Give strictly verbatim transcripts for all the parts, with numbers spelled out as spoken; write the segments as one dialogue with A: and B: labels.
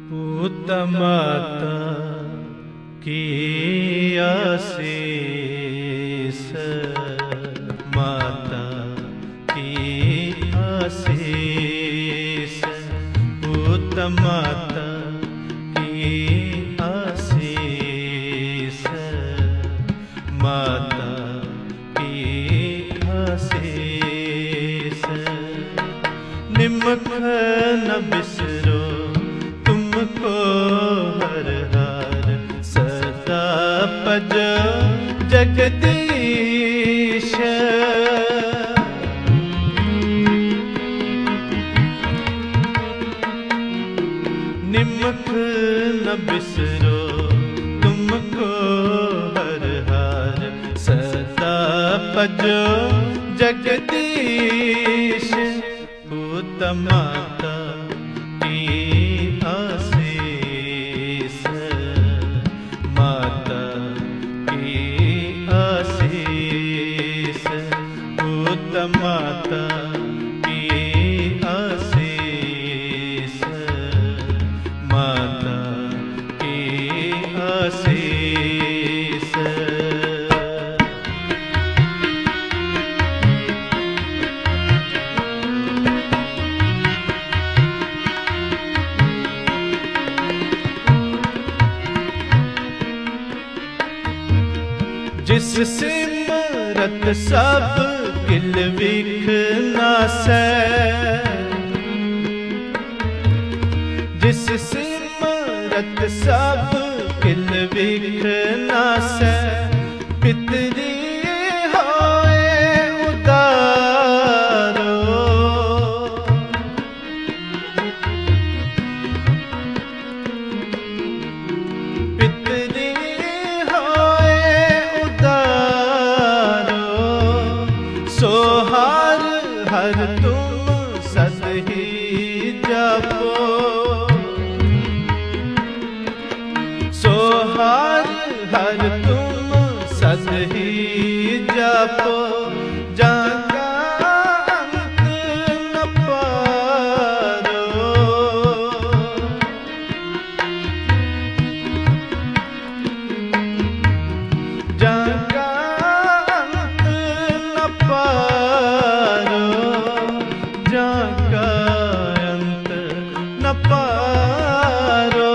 A: पूत माता की आशीष, माता की आशीष, पूत माता की आशीष, माता की आशीष। निमक न बिसरो तुमको हर हार, सदा भजो जगदीश। निमक न बिसरो तुमको हर हार, सदा भजो जगदीश। पूत माता की आशीष, माता की आशीष, पूत माता की आशीष, माता की आशीष। जिस सिमरत सब किल विख नासै, जिस सिमरत सब किल विख नासै, पितरी होए उदारो। पितरी सोहार हर तुम सद ही जपो, सोहार हर तुम सद ही जपो। जाका अंत न पारो, जाका पारो, जाका अंत न पारो,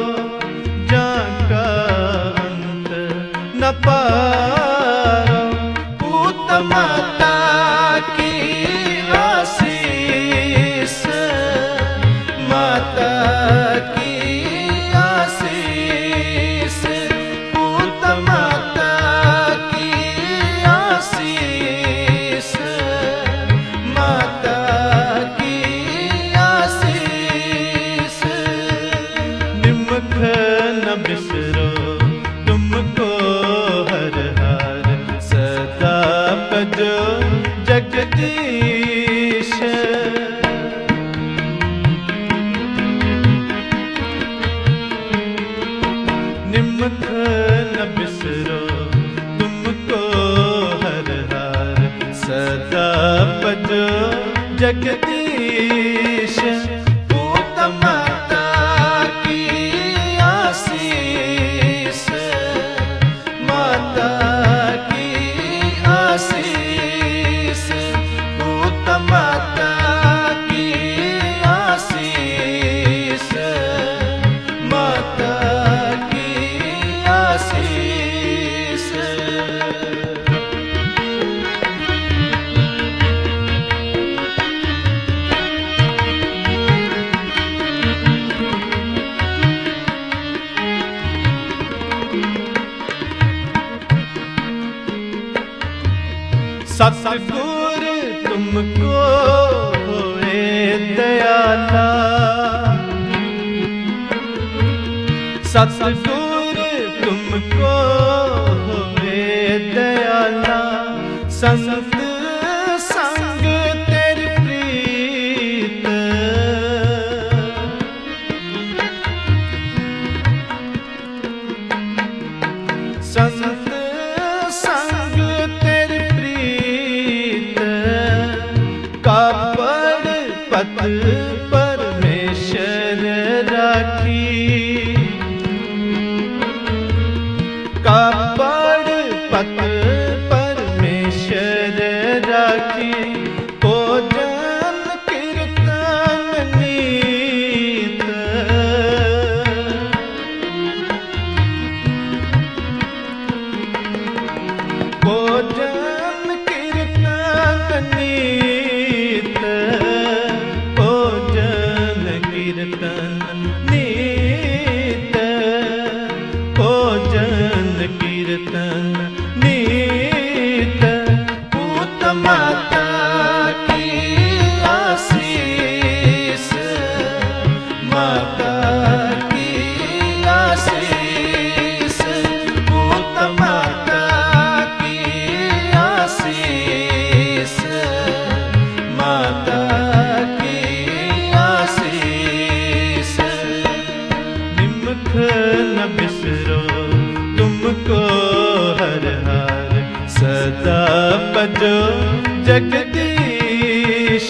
A: जाका अंत न पारो। पूत माता की आशीष, माता की आशीष, पूत माता की आशीष, माता की आशीष। निमक न बिसरो तुमको हर हार, सदा भजो जगदीश। निमक न बिसरो तुमको हर हार, सदा भजो जगदीश। पूत माता की आशीष, माता की आशीष, पूत माता की आशीष, माता की आशीष। सतगुर तुमको होए दयाला, सतगुर तुमको होए दयाला। संत संग तेरी प्रीत, संत संग तेरी प्रीत। कापड़ पत परमेश्वर रा राखी, कापड़ पत परमेश्वर राखी, भोजन कीर्तन नीत, भोजन कीर्तन नीत, भोजन कीर्तन नीत, भोजन कीर्तन नीत। पूत माता की आशीष, माता की आशीष, पूत माता की आशीष, माता की आशीष। निमख न बिसरो तुमको हर हार, सदा बजो जगदीश।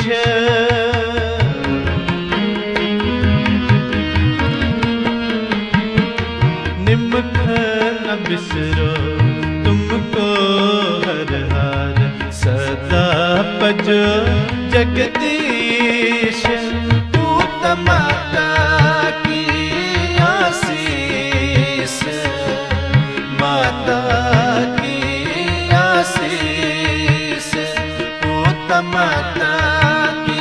A: निमख न बिसरो तुमको हर हार, सदा बजो जगदीश। पूत माता की आशीष, माता की आशीष, पूत माता की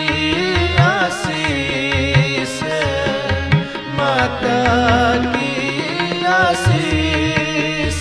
A: आशीष, माता की आशीष।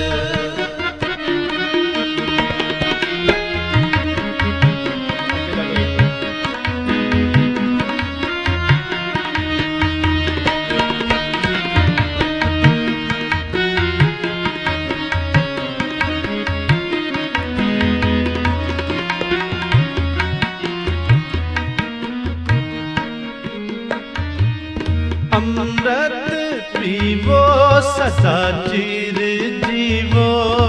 A: अमृत पीवो सदा चिर जीवो,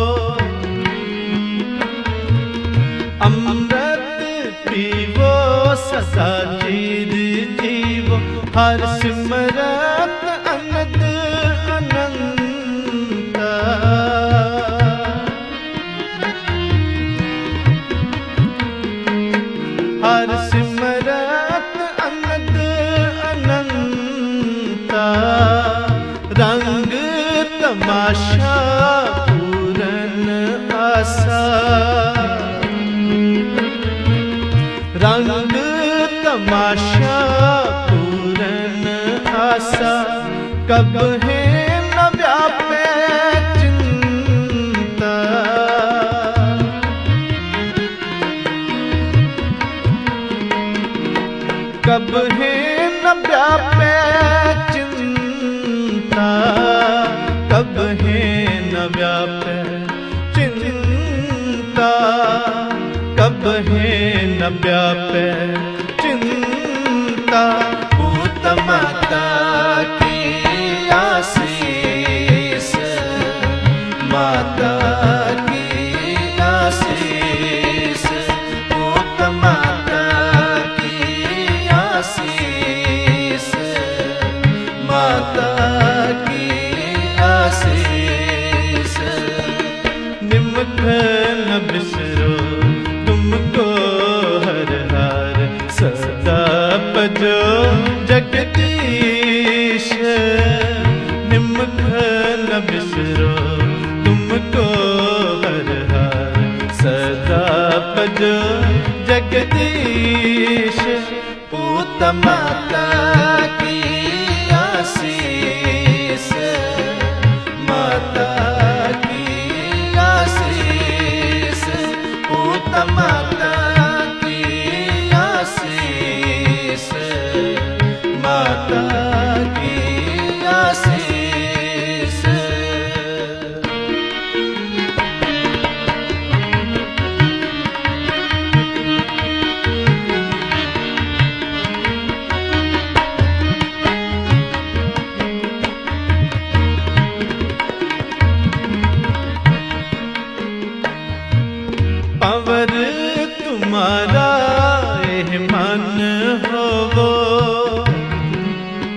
A: अमृत पीवो सदा चिर जीवो। हर सिमरत अनंत अनंत, हर सिमरत अनंत अनंत। रंग तमाशा पूरन आशा, रंग तमाशा पूरन आशा। कब है न व्यापे चिंता, कब है न व्यापे चिंता, कब है न व्यापे चिंता, कब है न व्यापे चिंता। पूत माता की आशीष, माता की आशीष, पूत माता की आशीष, माता की आशीष। निमख न बिसरो तुमको हर हार, सदा बजो जगदीश। निमख न बिसरो तुमको हर हार, सदा बजो जगदीश। पूत माता की आशीष, माता की आशीष, पूत माता की आशीष, माता की आशीष। पवर तुम्हारा एह मन होवो,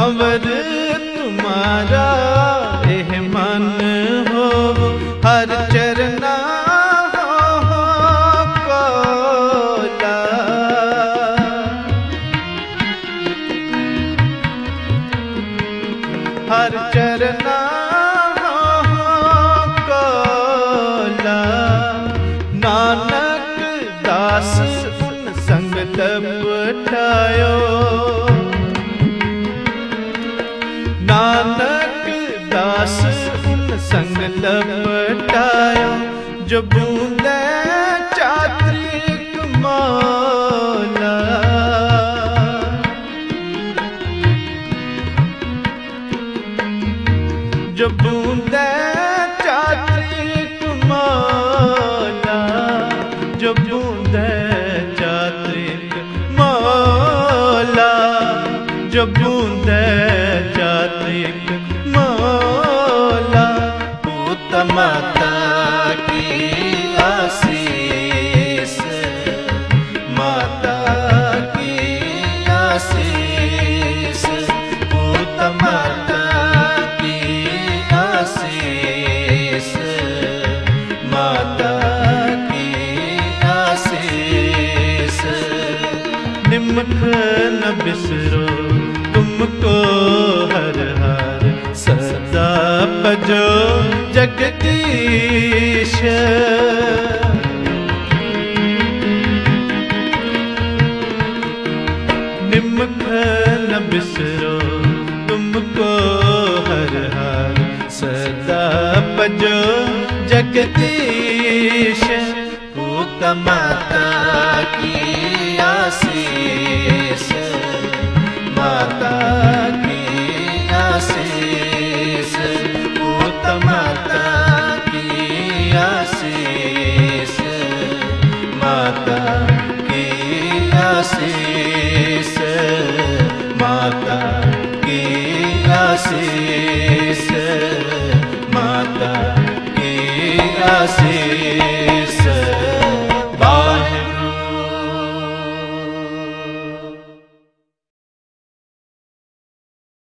A: कंवर तुम्हारा एह मन हो, हर चरना हो कोला। हर चरना हो कोला। नानक दास उन संग लपटायो। नानक दास उन संग लपटायो, जो बूंदे चात्रिक मौला। जो बूंदे चात्रिक मौला। जो बूंदे चात्रिक मौला। जो बूंदे चात्रिक मौला। पूत माता की आशीष, माता की आशीष। पूत माता की आशीष, माता की आशीष। निमख न बिसरो तुमको हर हर, सदा भजो जगदीश। निमख न बिसरो तुमको हर हर, सदा भजो जगदीश। पूत माता की आशीष।